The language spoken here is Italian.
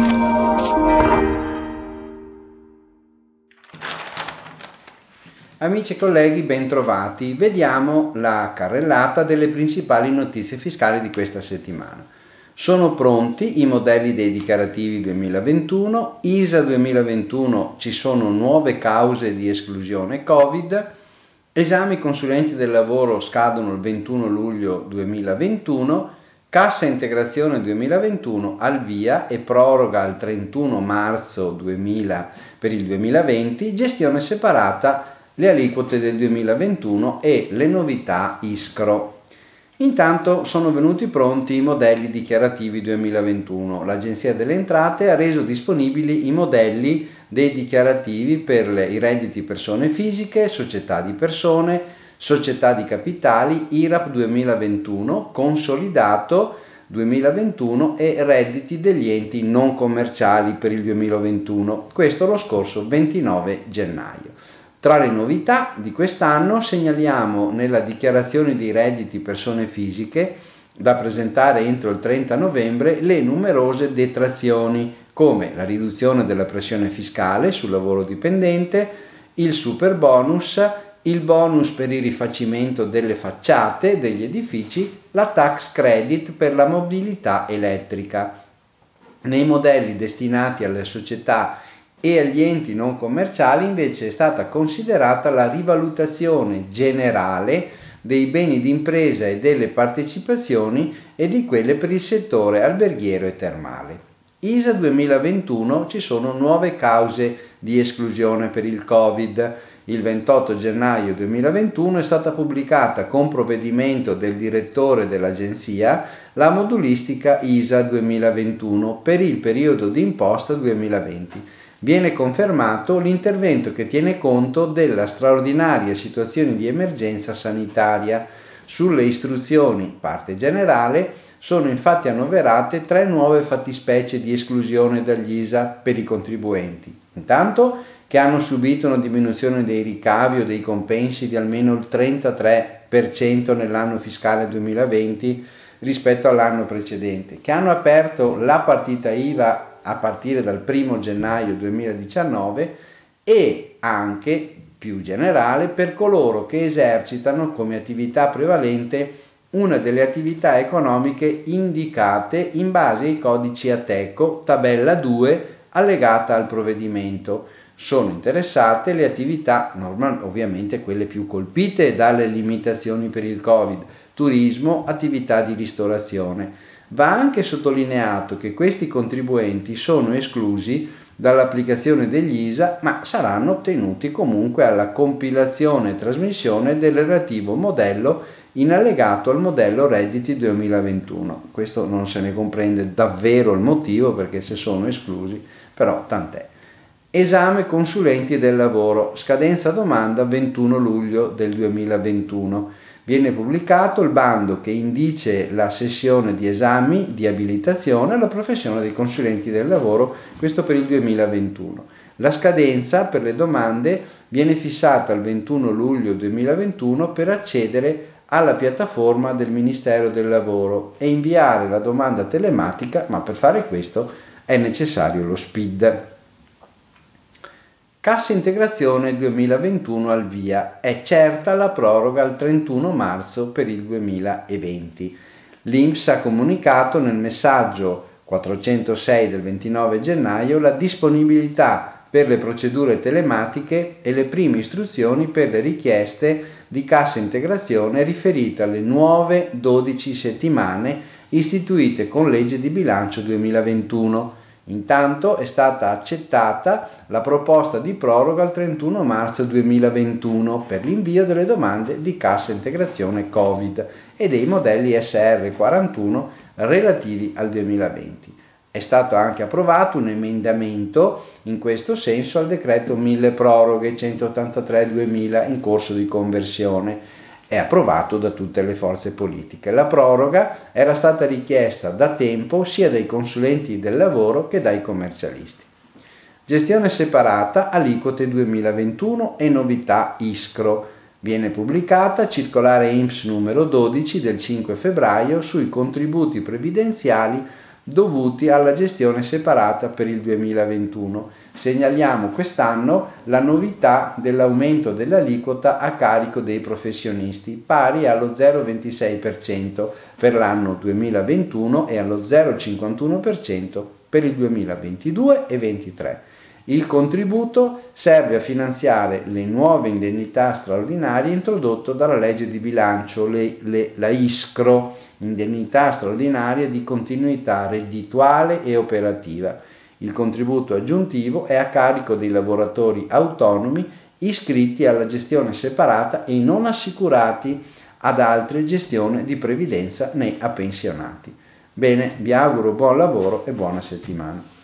Amici e colleghi, bentrovati. Vediamo la carrellata delle principali notizie fiscali di questa settimana. Sono pronti i modelli dei dichiarativi 2021, ISA 2021 ci sono nuove cause di esclusione Covid, esami consulenti del lavoro scadono il 21 luglio 2021, cassa integrazione 2021 al via e proroga al 31 marzo 2000 per il 2020, gestione separata le aliquote del 2021 e le novità ISCRO. Intanto sono venuti pronti i modelli dichiarativi 2021. L'Agenzia delle Entrate ha reso disponibili i modelli dei dichiarativi per i redditi persone fisiche, società di persone, società di capitali, IRAP 2021, consolidato 2021 e redditi degli enti non commerciali per il 2021. Questo lo scorso 29 gennaio. Tra le novità di quest'anno segnaliamo nella dichiarazione dei redditi persone fisiche da presentare entro il 30 novembre le numerose detrazioni come la riduzione della pressione fiscale sul lavoro dipendente, il super bonus, il bonus per il rifacimento delle facciate degli edifici, la tax credit per la mobilità elettrica. Nei modelli destinati alle società e agli enti non commerciali invece è stata considerata la rivalutazione generale dei beni d'impresa e delle partecipazioni e di quelle per il settore alberghiero e termale. ISA 2021 ci sono nuove cause di esclusione per il Covid. Il 28 gennaio 2021 è stata pubblicata con provvedimento del direttore dell'agenzia la modulistica ISA 2021 per il periodo di imposta 2020. Viene confermato l'intervento che tiene conto della straordinaria situazione di emergenza sanitaria. Sulle istruzioni, parte generale, sono infatti annoverate 3 nuove fattispecie di esclusione dagli ISA per i contribuenti. Intanto che hanno subito una diminuzione dei ricavi o dei compensi di almeno il 33% nell'anno fiscale 2020 rispetto all'anno precedente, che hanno aperto la partita IVA a partire dal 1 gennaio 2019 e anche più generale per coloro che esercitano come attività prevalente una delle attività economiche indicate in base ai codici Ateco, tabella 2 allegata al provvedimento. Sono interessate le attività, ovviamente quelle più colpite dalle limitazioni per il Covid, turismo, attività di ristorazione. Va anche sottolineato che questi contribuenti sono esclusi dall'applicazione degli ISA, ma saranno tenuti comunque alla compilazione e trasmissione del relativo modello in allegato al modello redditi 2021. Questo non se ne comprende davvero il motivo, perché se sono esclusi, però tant'è. Esame consulenti del lavoro, scadenza domanda 21 luglio del 2021. Viene pubblicato il bando che indice la sessione di esami di abilitazione alla professione dei consulenti del lavoro, questo per il 2021. La scadenza per le domande viene fissata al 21 luglio 2021 per accedere alla piattaforma del Ministero del Lavoro e inviare la domanda telematica, ma per fare questo è necessario lo SPID. Cassa integrazione 2021 al via, è certa la proroga al 31 marzo per il 2020. L'INPS ha comunicato nel messaggio 406 del 29 gennaio la disponibilità per le procedure telematiche e le prime istruzioni per le richieste di cassa integrazione riferite alle nuove 12 settimane istituite con legge di bilancio 2021. Intanto è stata accettata la proposta di proroga al 31 marzo 2021 per l'invio delle domande di cassa integrazione Covid e dei modelli SR41 relativi al 2020. È stato anche approvato un emendamento in questo senso al decreto 1000 proroghe 183/2000 in corso di conversione. È approvato da tutte le forze politiche. La proroga era stata richiesta da tempo sia dai consulenti del lavoro che dai commercialisti. Gestione separata, aliquote 2021 e novità ISCRO. Viene pubblicata circolare INPS numero 12 del 5 febbraio sui contributi previdenziali dovuti alla gestione separata per il 2021. Segnaliamo quest'anno la novità dell'aumento dell'aliquota a carico dei professionisti, pari allo 0,26% per l'anno 2021 e allo 0,51% per il 2022 e 2023. Il contributo serve a finanziare le nuove indennità straordinarie introdotte dalla legge di bilancio, la ISCRO, indennità straordinaria di continuità reddituale e operativa. Il contributo aggiuntivo è a carico dei lavoratori autonomi iscritti alla gestione separata e non assicurati ad altre gestioni di previdenza né a pensionati. Bene, vi auguro buon lavoro e buona settimana.